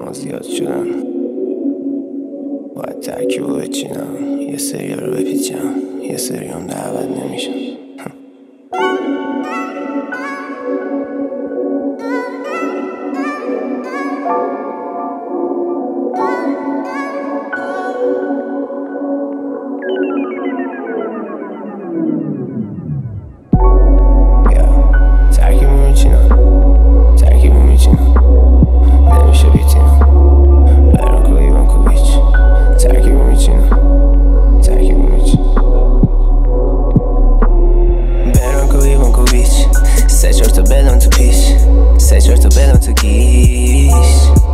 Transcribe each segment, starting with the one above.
ها زیاد شدن، باید ترکیب رو بچینم، یه سری رو بپیچم، یه سری هم دعوت نمیشن. سه چهار تا بدن تو گیش،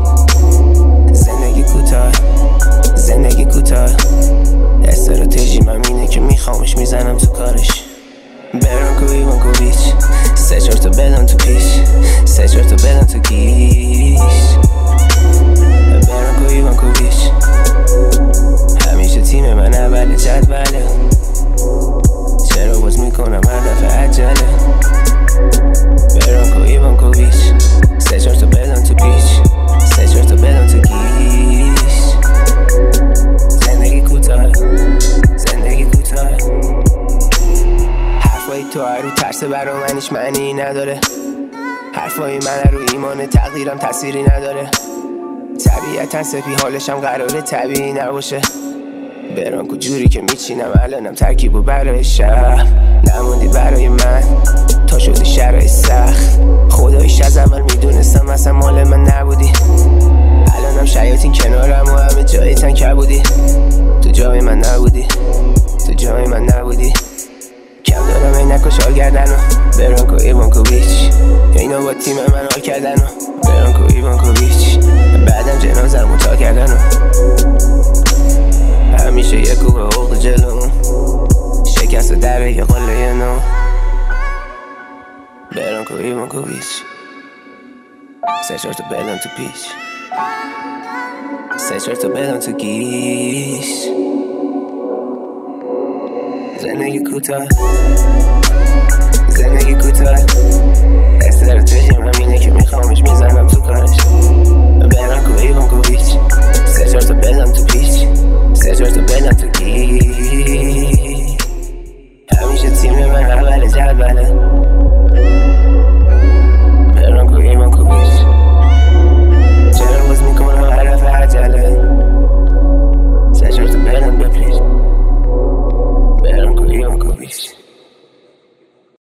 زندگی کوتاه استراتژی من اینه که میخوامش میزنم تو کارش. برانکو ایوانکوویچ، سه چهار تا بدن تو پیش، سه چهار تا بدن تو گیش. برانکو ایوانکوویچ همیشه تیم من اول جدوله، چرا باز میکنم هدف عجله. برانکو ایوانکوویچ، سه چهار تا بدن تو پیش، سه چهار تا بدن تو گیش. زندگی کوتاه حرفای تو رو ترس برا منش معنی نداره، حرفای من رو ایمان تقدیرم تأثیری نداره. طبیعتا سپی حالشم قراره طبیعی نباشه. برانکو جوری که میچینم الانم ترکیبو برای شهر، نموندی برای من تا شدی شرایط سخت. خداییش از اول میدونستم اصلا مال من نبودی، الانم شیاطین کنارم و همه جایتن کبودی. تو جای من نبودی، تو جای من نبودی. کم دارم اینکو شال کردن و برانکو ایوانکوویچ، اینا با تیم من حال کردن و برانکو ایوانکوویچ. بعدم جنازه‌مو تا کردن و همیشه یه کوه عقل جلوم، شکست در یه قله نو. برانکو ایوانکوویچ، سه چهار تا بدن تو پیش، سه چهار تا بدن تو گیش. زندگی کوتاه